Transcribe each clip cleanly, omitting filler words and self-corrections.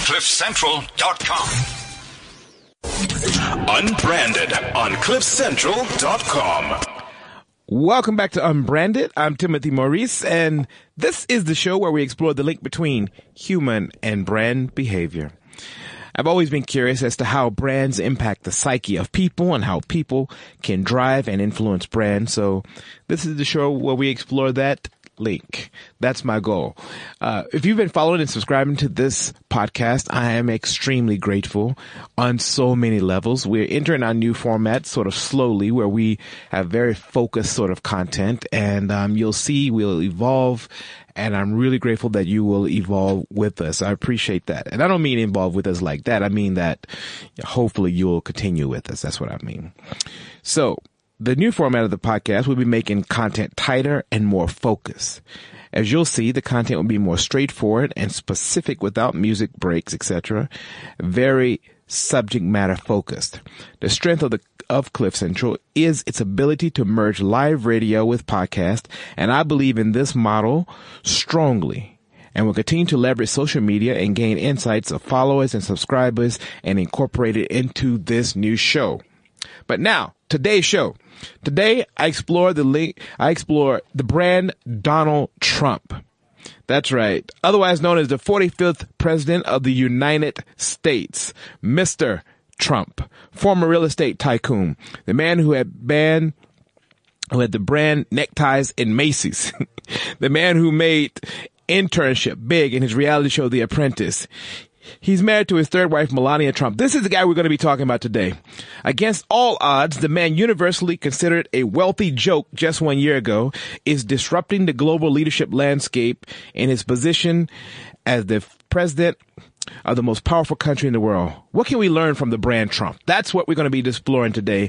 CliffCentral.com. Unbranded on CliffCentral.com. Welcome back to Unbranded. I'm Timothy Maurice, and this is the show where we explore the link between human and brand behavior. I've always been curious as to how brands impact the psyche of people and how people can drive and influence brands. So this is the show where we explore that link. That's my goal. If you've been following and subscribing to this podcast, I am extremely grateful on so many levels. We're entering our new format sort of slowly, where we have very focused sort of content, and you'll see we'll evolve. And I'm really grateful that you will evolve with us. I appreciate that. And I don't mean involve with us like that. I mean that hopefully you'll continue with us. That's what I mean. So the new format of the podcast will be making content tighter and more focused. As you'll see, the content will be more straightforward and specific without music breaks, etc. Very subject matter focused. The strength of Cliff Central is its ability to merge live radio with podcast, and I believe in this model strongly, and will continue to leverage social media and gain insights of followers and subscribers and incorporate it into this new show. But now, today's show. Today, I explore the brand Donald Trump. That's right. Otherwise known as the 45th President of the United States, Mr. Trump, former real estate tycoon, the man who had the brand neckties in Macy's, the man who made internship big in his reality show, The Apprentice. He's married to his third wife, Melania Trump. This is the guy we're going to be talking about today. Against all odds, the man universally considered a wealthy joke just 1 year ago is disrupting the global leadership landscape in his position as the president of the most powerful country in the world. What can we learn from the brand Trump? That's what we're going to be exploring today,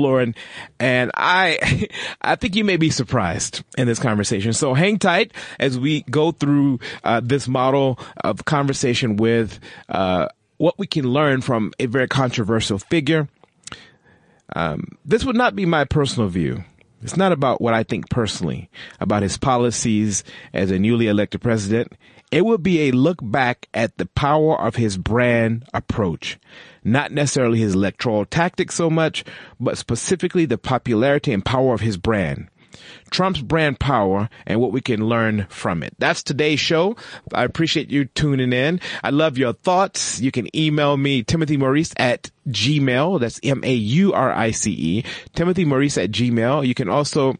and I think you may be surprised in this conversation. So hang tight as we go through this model of conversation with what we can learn from a very controversial figure. This would not be my personal view. It's not about what I think personally about his policies as a newly elected president. It would be a look back at the power of his brand approach, not necessarily his electoral tactics so much, but specifically the popularity and power of his brand. Trump's brand power and what we can learn from it. That's today's show. I appreciate you tuning in. I love your thoughts. You can email me, Timothy Maurice at Gmail. That's Maurice, Timothy Maurice at Gmail. You can also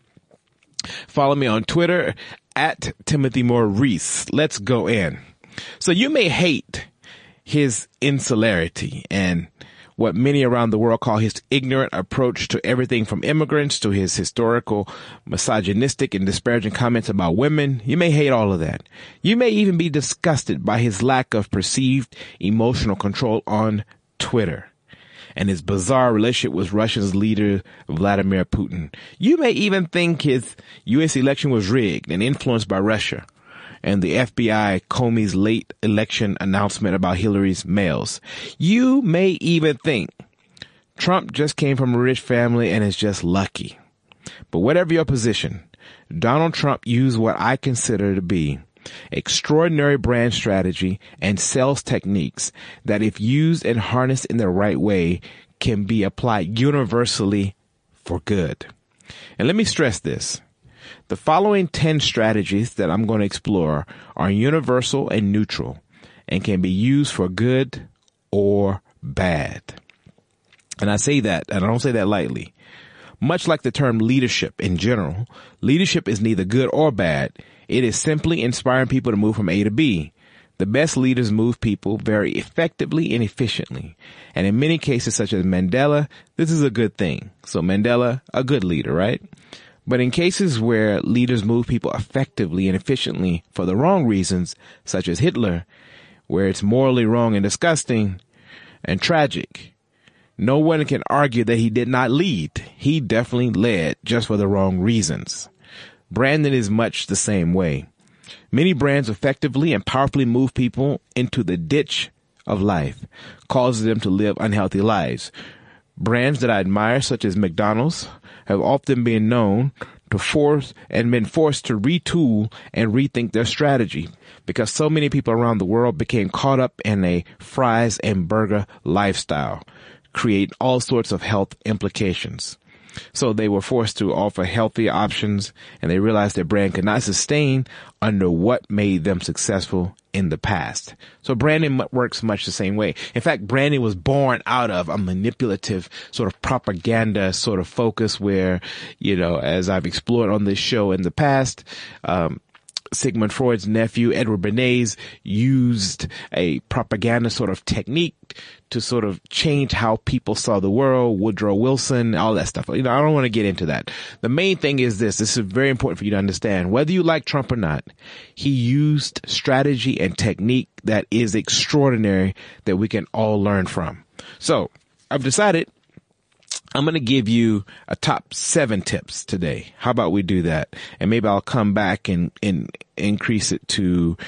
follow me on Twitter at Timothy Maurice. Let's go in. So you may hate his insularity and what many around the world call his ignorant approach to everything from immigrants to his historical misogynistic and disparaging comments about women. You may hate all of that. You may even be disgusted by his lack of perceived emotional control on Twitter and his bizarre relationship with Russia's leader, Vladimir Putin. You may even think his U.S. election was rigged and influenced by Russia and the FBI Comey's late election announcement about Hillary's mails. You may even think Trump just came from a rich family and is just lucky. But whatever your position, Donald Trump used what I consider to be extraordinary brand strategy and sales techniques that, if used and harnessed in the right way, can be applied universally for good. And let me stress this. The following 10 strategies that I'm going to explore are universal and neutral and can be used for good or bad. And I say that, and I don't say that lightly. Much like the term leadership in general, leadership is neither good or bad. It is simply inspiring people to move from A to B. The best leaders move people very effectively and efficiently. And in many cases, such as Mandela, this is a good thing. So Mandela, a good leader, right? But in cases where leaders move people effectively and efficiently for the wrong reasons, such as Hitler, where it's morally wrong and disgusting and tragic, no one can argue that he did not lead. He definitely led, just for the wrong reasons. Branding is much the same way. Many brands effectively and powerfully move people into the ditch of life, causing them to live unhealthy lives. Brands that I admire, such as McDonald's, have often been known to forced to retool and rethink their strategy because so many people around the world became caught up in a fries and burger lifestyle, create all sorts of health implications. So they were forced to offer healthier options, and they realized their brand could not sustain under what made them successful in the past. So branding works much the same way. In fact, branding was born out of a manipulative sort of propaganda sort of focus where, as I've explored on this show in the past, Sigmund Freud's nephew, Edward Bernays, used a propaganda sort of technique to sort of change how people saw the world. Woodrow Wilson, all that stuff. I don't want to get into that. The main thing is this is very important for you to understand. Whether you like Trump or not, he used strategy and technique that is extraordinary that we can all learn from. So I've decided I'm going to give you a top 7 tips today. How about we do that? And maybe I'll come back and increase it to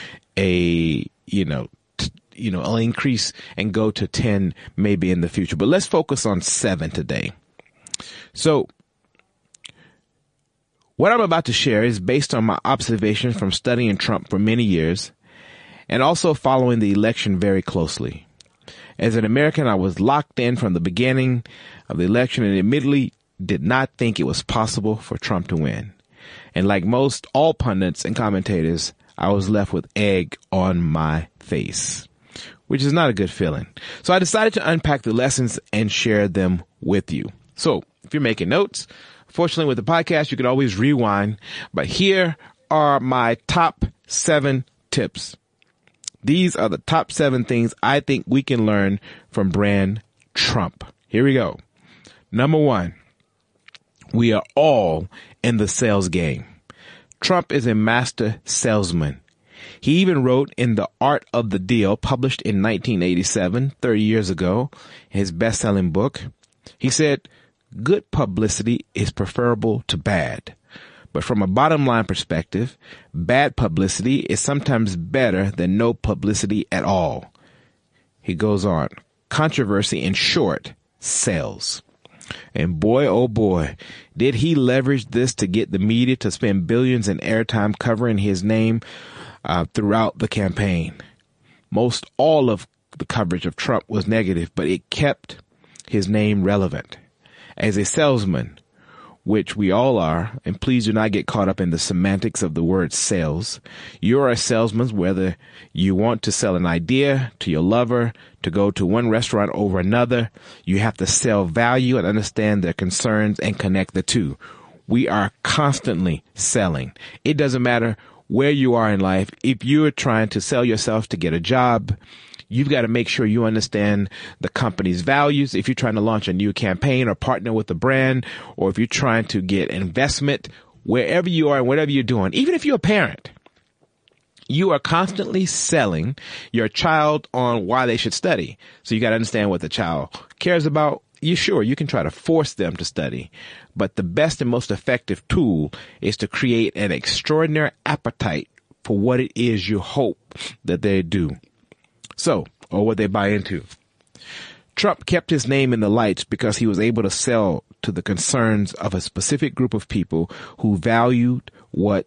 I'll increase and go to 10 maybe in the future. But let's focus on 7 today. So what I'm about to share is based on my observations from studying Trump for many years and also following the election very closely. As an American, I was locked in from the beginning of the election and admittedly did not think it was possible for Trump to win. And like all pundits and commentators, I was left with egg on my face, which is not a good feeling. So I decided to unpack the lessons and share them with you. So if you're making notes, fortunately with the podcast, you can always rewind. But here are my top 7 tips. These are the top 7 things I think we can learn from brand Trump. Here we go. Number 1, we are all in the sales game. Trump is a master salesman. He even wrote in The Art of the Deal, published in 1987, 30 years ago, his best-selling book. He said, good publicity is preferable to bad. But from a bottom line perspective, bad publicity is sometimes better than no publicity at all. He goes on, controversy in short sells. And boy, oh boy, did he leverage this to get the media to spend billions in airtime covering his name throughout the campaign. Most all of the coverage of Trump was negative, but it kept his name relevant. As a salesman, which we all are, and please do not get caught up in the semantics of the word sales. You're a salesman whether you want to sell an idea to your lover, to go to one restaurant over another. You have to sell value and understand their concerns and connect the two. We are constantly selling. It doesn't matter where you are in life. If you're trying to sell yourself to get a job, you've got to make sure you understand the company's values. If you're trying to launch a new campaign or partner with a brand, or if you're trying to get investment, wherever you are and whatever you're doing, even if you're a parent, you are constantly selling your child on why they should study. So you got to understand what the child cares about. You can try to force them to study, but the best and most effective tool is to create an extraordinary appetite for what it is you hope that they do. Or what they buy into. Trump kept his name in the lights because he was able to sell to the concerns of a specific group of people who valued what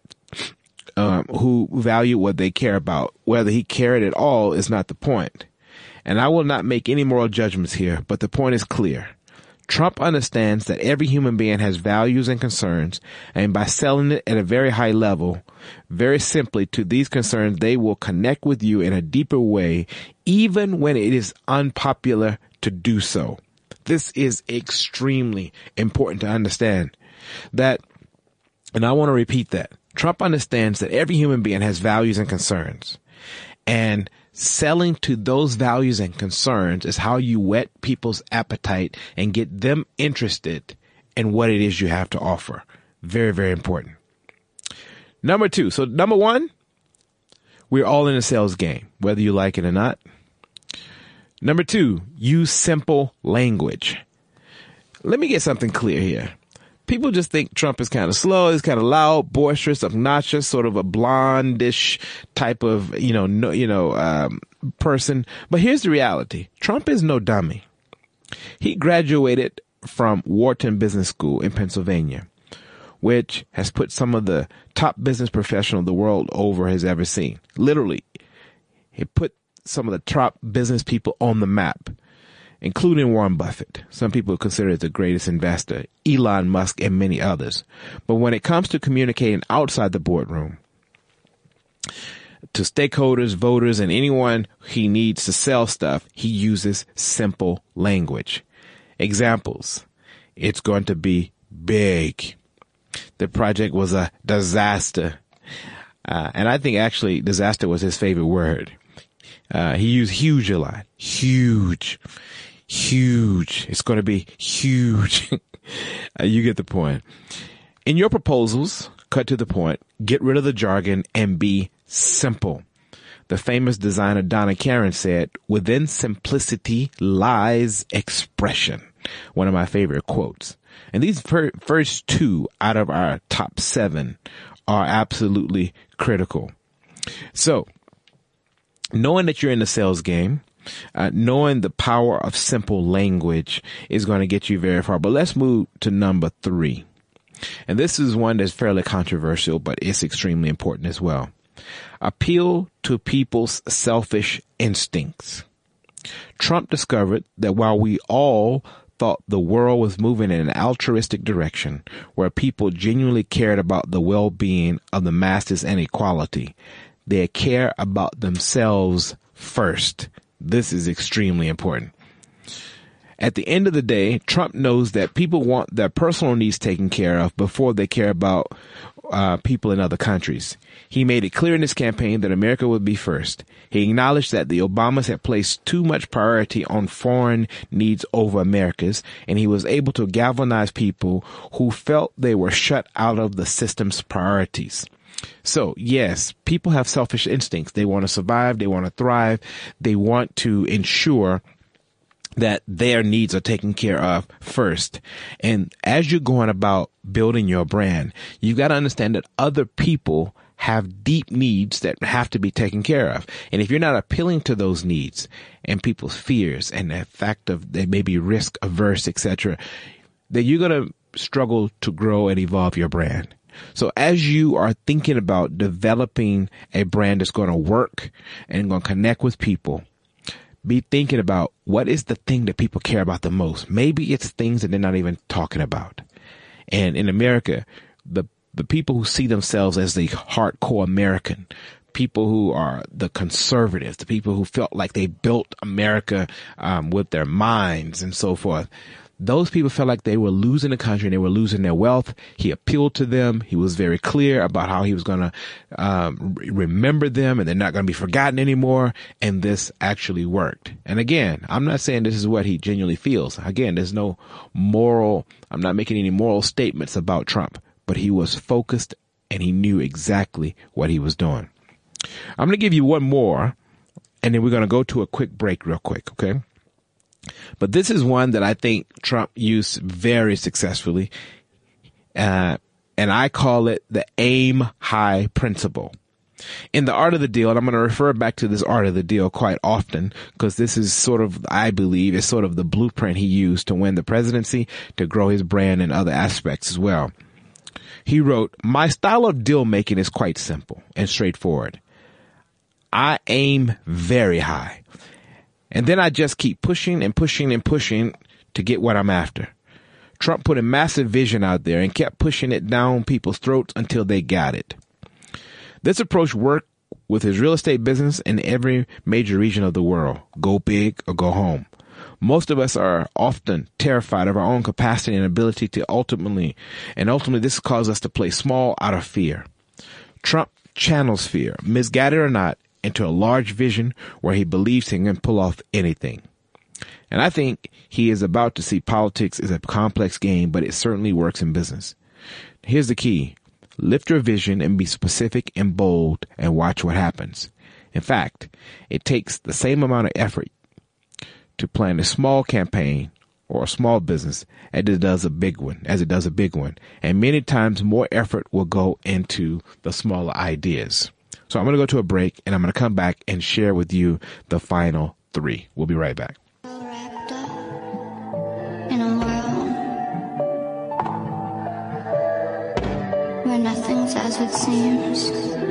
they care about. Whether he cared at all is not the point. And I will not make any moral judgments here, but the point is clear. Trump understands that every human being has values and concerns, and by selling it at a very high level, very simply to these concerns, they will connect with you in a deeper way, even when it is unpopular to do so. This is extremely important to understand that, and I want to repeat that. Trump understands that every human being has values and concerns, and selling to those values and concerns is how you whet people's appetite and get them interested in what it is you have to offer. Very, very important. Number 2. So number 1, we're all in a sales game, whether you like it or not. Number 2, use simple language. Let me get something clear here. People just think Trump is kind of slow, he's kind of loud, boisterous, obnoxious, sort of a blondish type of, person. But here's the reality. Trump is no dummy. He graduated from Wharton Business School in Pennsylvania, which has put some of the top business professionals the world over has ever seen. Literally, it put some of the top business people on the map, including Warren Buffett. Some people consider it the greatest investor, Elon Musk, and many others. But when it comes to communicating outside the boardroom to stakeholders, voters, and anyone he needs to sell stuff, he uses simple language. Examples. It's going to be big. The project was a disaster. And I think actually disaster was his favorite word. He used huge a lot. Huge. It's going to be huge. You get the point. In your proposals, cut to the point, get rid of the jargon, and be simple. The famous designer Donna Karan said, "Within simplicity lies expression." One of my favorite quotes. And these first two out of our top 7 are absolutely critical. So, knowing that you're in the sales game, knowing the power of simple language is going to get you very far. But let's move to number 3. And this is one that's fairly controversial, but it's extremely important as well. Appeal to people's selfish instincts. Trump discovered that while we all thought the world was moving in an altruistic direction where people genuinely cared about the well-being of the masses and equality, they care about themselves first. This is extremely important. At the end of the day, Trump knows that people want their personal needs taken care of before they care about people in other countries. He made it clear in his campaign that America would be first. He acknowledged that the Obamas had placed too much priority on foreign needs over America's, and he was able to galvanize people who felt they were shut out of the system's priorities. So, yes, people have selfish instincts. They want to survive. They want to thrive. They want to ensure that their needs are taken care of first. And as you're going about building your brand, you got to understand that other people have deep needs that have to be taken care of. And if you're not appealing to those needs and people's fears and the fact of they may be risk averse, etc., then you're going to struggle to grow and evolve your brand. So as you are thinking about developing a brand that's going to work and going to connect with people, be thinking about what is the thing that people care about the most. Maybe it's things that they're not even talking about. And in America, the people who see themselves as the hardcore American, people who are the conservatives, the people who felt like they built America with their minds and so forth, those people felt like they were losing the country and they were losing their wealth. He appealed to them. He was very clear about how he was going to remember them and they're not going to be forgotten anymore. And this actually worked. And again, I'm not saying this is what he genuinely feels. Again, there's no I'm not making any moral statements about Trump, but he was focused and he knew exactly what he was doing. I'm going to give you one more and then we're going to go to a quick break real quick. Okay. But this is one that I think Trump used very successfully. And I call it the aim high principle. In The Art of the Deal, and I'm going to refer back to this Art of the Deal quite often because this is sort of, I believe, is sort of the blueprint he used to win the presidency, to grow his brand and other aspects as well. He wrote, "My style of deal making is quite simple and straightforward. I aim very high. And then I just keep pushing and pushing and pushing to get what I'm after." Trump put a massive vision out there and kept pushing it down people's throats until they got it. This approach worked with his real estate business in every major region of the world. Go big or go home. Most of us are often terrified of our own capacity and ability to ultimately this causes us to play small out of fear. Trump channels fear, misguided or not, into a large vision where he believes he can pull off anything. And I think he is about to see politics is a complex game, but it certainly works in business. Here's the key. Lift your vision and be specific and bold and watch what happens. In fact, it takes the same amount of effort to plan a small campaign or a small business as it does a big one. And many times more effort will go into the smaller ideas. So I'm going to go to a break and I'm going to come back and share with you the final 3. We'll be right back. feels as it seems.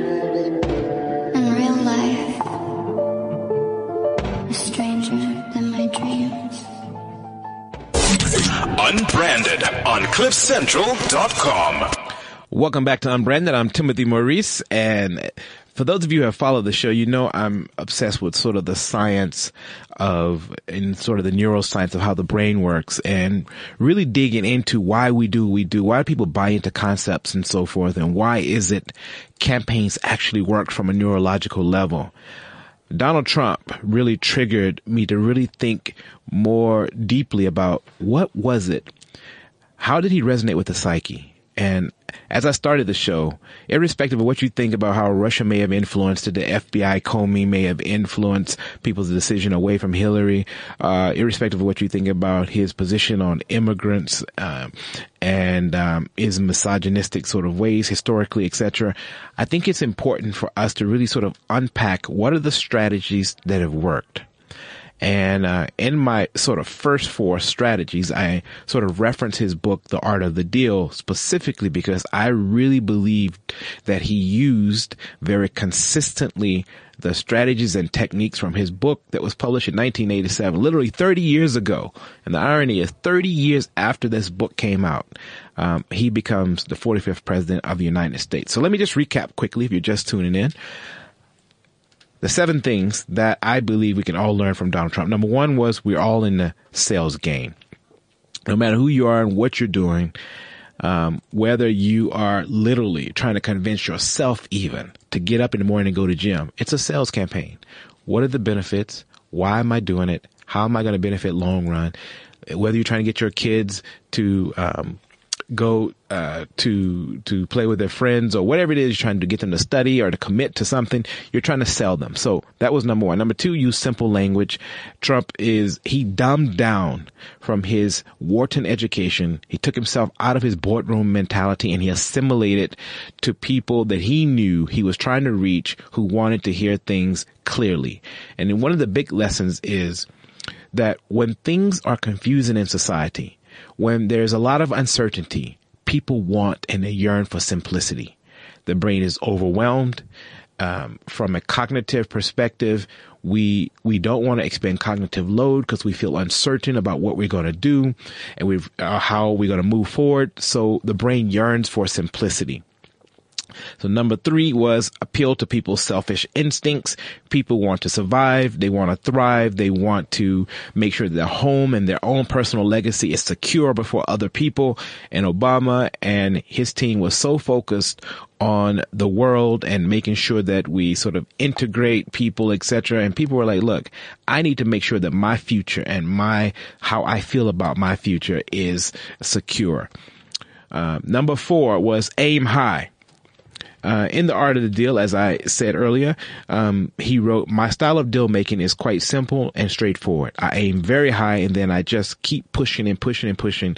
In real life, a stranger than my dreams. Unbranded on CliffCentral.com. Welcome back to Unbranded. I'm Timothy Maurice, and for those of you who have followed the show, you know I'm obsessed with sort of the science and sort of the neuroscience of how the brain works, and really digging into why we do what we do, why do people buy into concepts and so forth, and why is it campaigns actually work from a neurological level. Donald Trump really triggered me to really think more deeply about what was it? How did he resonate with the psyche? And as I started the show, irrespective of what you think about how Russia may have influenced it, the FBI Comey may have influenced people's decision away from Hillary, irrespective of what you think about his position on immigrants, and his misogynistic sort of ways historically, etc. I think it's important for us to really sort of unpack what are the strategies that have worked. And in my sort of first four strategies, I sort of reference his book, The Art of the Deal, specifically because I really believed that he used very consistently the strategies and techniques from his book that was published in 1987, literally 30 years ago. And the irony is 30 years after this book came out, he becomes the 45th president of the United States. So let me just recap quickly if you're just tuning in. The 7 things that I believe we can all learn from Donald Trump. Number 1 was we're all in the sales game. No matter who you are and what you're doing, whether you are literally trying to convince yourself even to get up in the morning and go to gym, it's a sales campaign. What are the benefits? Why am I doing it? How am I going to benefit long run? Whether you're trying to get your kids to go to play with their friends or whatever it is, you're trying to get them to study or to commit to something, you're trying to sell them. So that was number 1. Number 2, use simple language. He dumbed down from his Wharton education. He took himself out of his boardroom mentality and he assimilated to people that he knew he was trying to reach who wanted to hear things clearly. And then one of the big lessons is that when things are confusing in society, when there's a lot of uncertainty, people want and they yearn for simplicity. The brain is overwhelmed. From a cognitive perspective, we don't want to expend cognitive load because we feel uncertain about what we're going to do and how we're going to move forward. So the brain yearns for simplicity. So number 3 was appeal to people's selfish instincts. People want to survive. They want to thrive. They want to make sure that their home and their own personal legacy is secure before other people. And Obama and his team was so focused on the world and making sure that we sort of integrate people, etc. And people were like, look, I need to make sure that my future and how I feel about my future is secure. Number 4 was aim high. In The Art of the Deal, as I said earlier, he wrote, my style of deal making is quite simple and straightforward. I aim very high and then I just keep pushing and pushing and pushing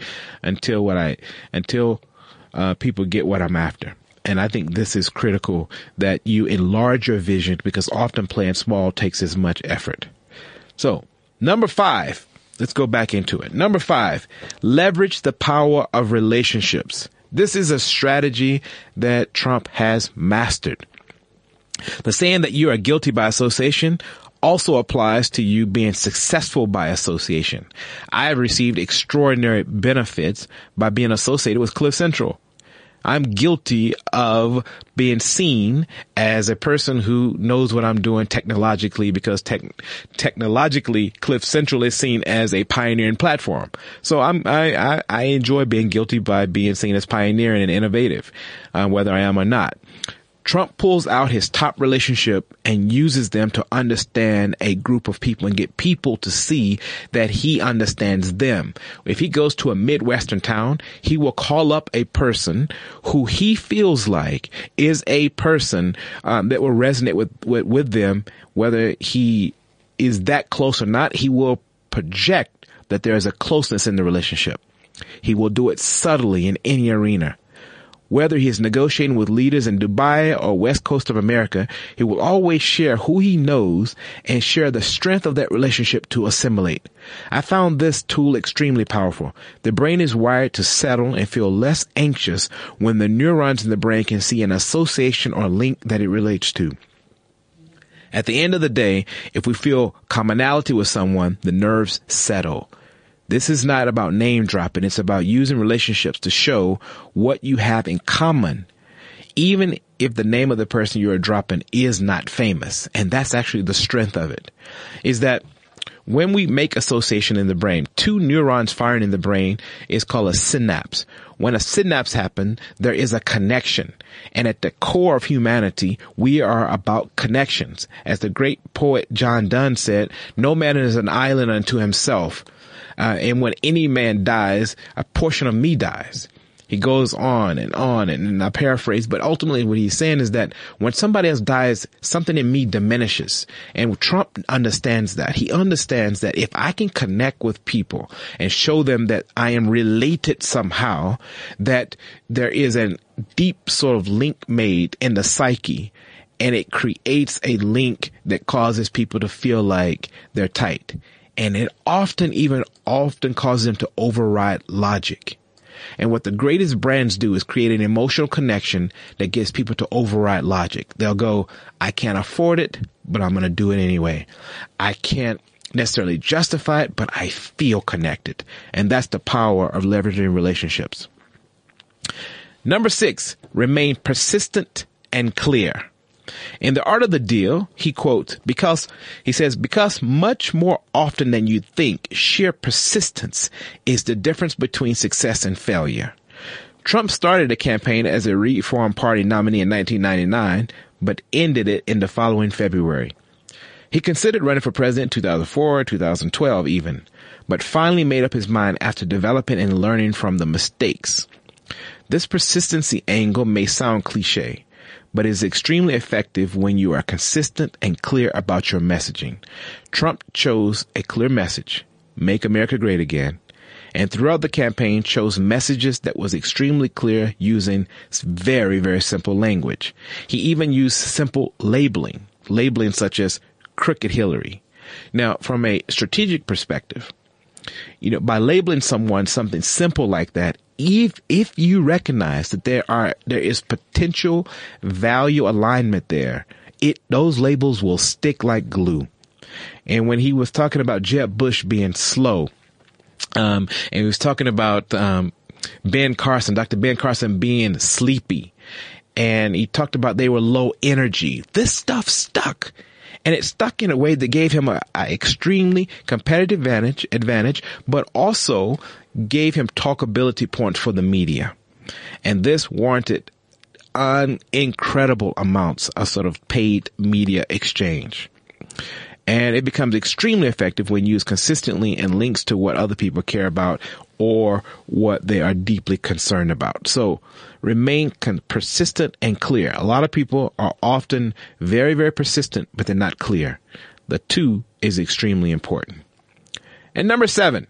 until people get what I'm after. And I think this is critical that you enlarge your vision because often playing small takes as much effort. So number 5, let's go back into it. Number 5, leverage the power of relationships. This is a strategy that Trump has mastered. The saying that you are guilty by association also applies to you being successful by association. I have received extraordinary benefits by being associated with Cliff Central. I'm guilty of being seen as a person who knows what I'm doing technologically because technologically Cliff Central is seen as a pioneering platform. So I enjoy being guilty by being seen as pioneering and innovative, whether I am or not. Trump pulls out his top relationship and uses them to understand a group of people and get people to see that he understands them. If he goes to a Midwestern town, he will call up a person who he feels like is a person that will resonate with them, whether he is that close or not. He will project that there is a closeness in the relationship. He will do it subtly in any arena. Whether he is negotiating with leaders in Dubai or West Coast of America, he will always share who he knows and share the strength of that relationship to assimilate. I found this tool extremely powerful. The brain is wired to settle and feel less anxious when the neurons in the brain can see an association or link that it relates to. At the end of the day, if we feel commonality with someone, the nerves settle. This is not about name dropping. It's about using relationships to show what you have in common, even if the name of the person you are dropping is not famous. And that's actually the strength of it, is that when we make association in the brain, two neurons firing in the brain is called a synapse. When a synapse happens, there is a connection. And at the core of humanity, we are about connections. As the great poet John Donne said, no man is an island unto himself. And when any man dies, a portion of me dies. He goes on, and I paraphrase, but ultimately what he's saying is that when somebody else dies, something in me diminishes. And Trump understands that. He understands that if I can connect with people and show them that I am related somehow, that there is a deep sort of link made in the psyche, and it creates a link that causes people to feel like they're tight. And it often causes them to override logic. And what the greatest brands do is create an emotional connection that gets people to override logic. They'll go, I can't afford it, but I'm going to do it anyway. I can't necessarily justify it, but I feel connected. And that's the power of leveraging relationships. Number 6, remain persistent and clear. In The Art of the Deal, he quotes, because much more often than you think, sheer persistence is the difference between success and failure. Trump started a campaign as a Reform Party nominee in 1999, but ended it in the following February. He considered running for president in 2004, 2012 even, but finally made up his mind after developing and learning from the mistakes. This persistency angle may sound cliche, but is extremely effective when you are consistent and clear about your messaging. Trump chose a clear message, make America great again, and throughout the campaign chose messages that was extremely clear using very, very simple language. He even used simple labeling such as Crooked Hillary. Now, from a strategic perspective, by labeling someone something simple like that, if you recognize that there is potential value alignment there, those labels will stick like glue. And when he was talking about Jeb Bush being slow, and he was talking about Dr. Ben Carson being sleepy, and he talked about they were low energy, this stuff stuck. And it stuck in a way that gave him a extremely competitive advantage, but also gave him talkability points for the media. And this warranted incredible amounts of sort of paid media exchange. And it becomes extremely effective when used consistently and links to what other people care about or what they are deeply concerned about. So remain persistent and clear. A lot of people are often very, very persistent, but they're not clear. The two is extremely important. And number 7,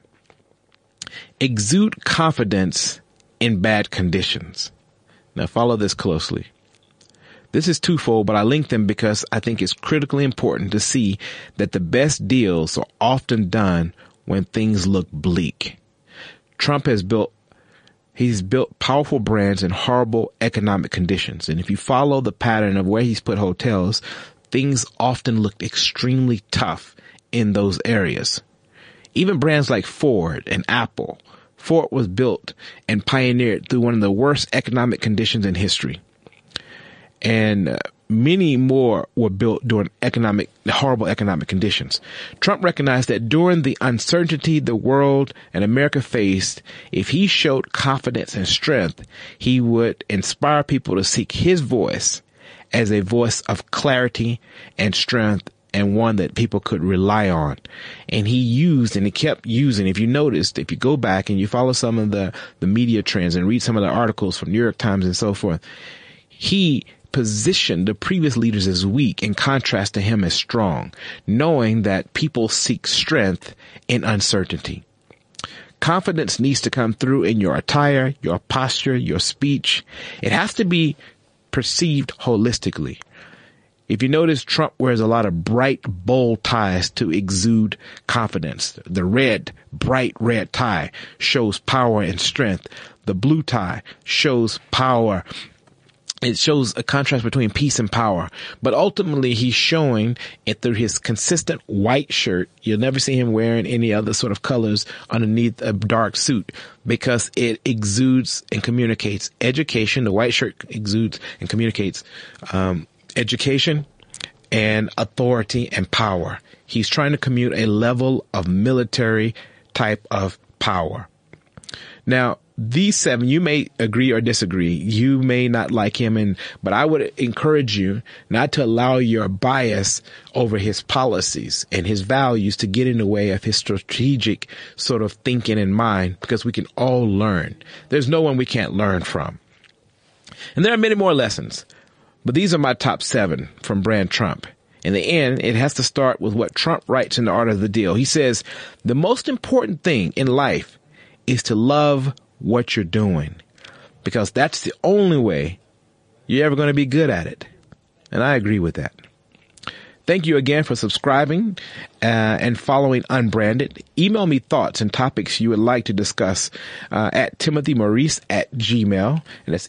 exude confidence in bad conditions. Now follow this closely. This is twofold, but I link them because I think it's critically important to see that the best deals are often done when things look bleak. Trump he's built powerful brands in horrible economic conditions. And if you follow the pattern of where he's put hotels, things often looked extremely tough in those areas. Even brands like Ford and Apple. Ford was built and pioneered through one of the worst economic conditions in history. And many more were built during horrible economic conditions. Trump recognized that during the uncertainty the world and America faced, if he showed confidence and strength, he would inspire people to seek his voice as a voice of clarity and strength, and one that people could rely on. And he kept using, if you noticed, if you go back and you follow some of the media trends and read some of the articles from New York Times and so forth, he positioned the previous leaders as weak in contrast to him as strong, knowing that people seek strength in uncertainty. Confidence needs to come through in your attire, your posture, your speech. It has to be perceived holistically. If you notice, Trump wears a lot of bright, bold ties to exude confidence. The bright red tie shows power and strength. The blue tie shows power. It shows a contrast between peace and power. But ultimately, he's showing it through his consistent white shirt. You'll never see him wearing any other sort of colors underneath a dark suit because it exudes and communicates education. The white shirt exudes and communicates education and authority and power. He's trying to commute a level of military type of power. Now, these 7, you may agree or disagree. You may not like him, but I would encourage you not to allow your bias over his policies and his values to get in the way of his strategic sort of thinking and mind, because we can all learn. There's no one we can't learn from. And there are many more lessons, but these are my top 7 from Brand Trump. In the end, it has to start with what Trump writes in The Art of the Deal. He says, the most important thing in life is to love what you're doing, because that's the only way you're ever going to be good at it. And I agree with that. Thank you again for subscribing and following Unbranded. Email me thoughts and topics you would like to discuss at TimothyMaurice@gmail.com. And that's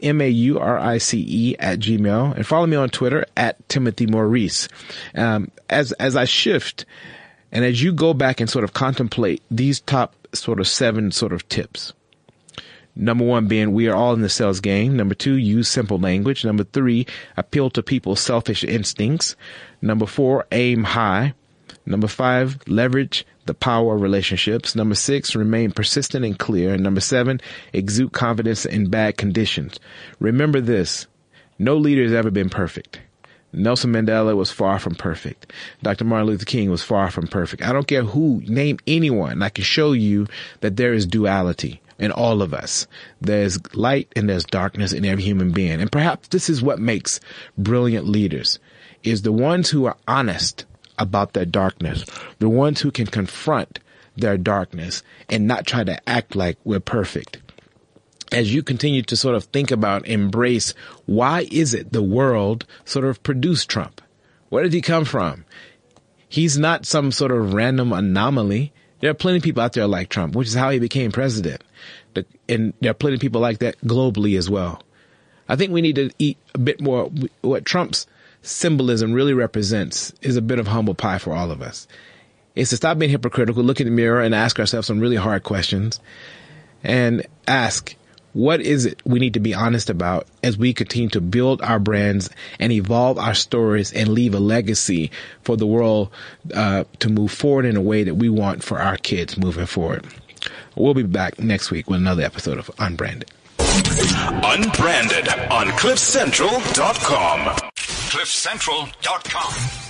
MAURICE@gmail.com. And follow me on Twitter at TimothyMaurice. As I shift and as you go back and sort of contemplate these top sort of 7 sort of tips. Number 1 being, we are all in the sales game. Number 2, use simple language. Number 3, appeal to people's selfish instincts. Number 4, aim high. Number 5, leverage the power of relationships. Number 6, remain persistent and clear. And number 7, exude confidence in bad conditions. Remember this, no leader has ever been perfect. Nelson Mandela was far from perfect. Dr. Martin Luther King was far from perfect. I don't care who, name anyone. I can show you that there is duality in all of us. There's light and there's darkness in every human being. And perhaps this is what makes brilliant leaders, is the ones who are honest about their darkness, the ones who can confront their darkness and not try to act like we're perfect. As you continue to sort of think about, embrace, why is it the world sort of produced Trump? Where did he come from? He's not some sort of random anomaly. There are plenty of people out there like Trump, which is how he became president. And there are plenty of people like that globally as well. I think we need to eat a bit more. What Trump's symbolism really represents is a bit of humble pie for all of us. It's to stop being hypocritical, look in the mirror and ask ourselves some really hard questions and ask, what is it we need to be honest about as we continue to build our brands and evolve our stories and leave a legacy for the world to move forward in a way that we want for our kids moving forward. We'll be back next week with another episode of Unbranded. Unbranded on CliffCentral.com. CliffCentral.com.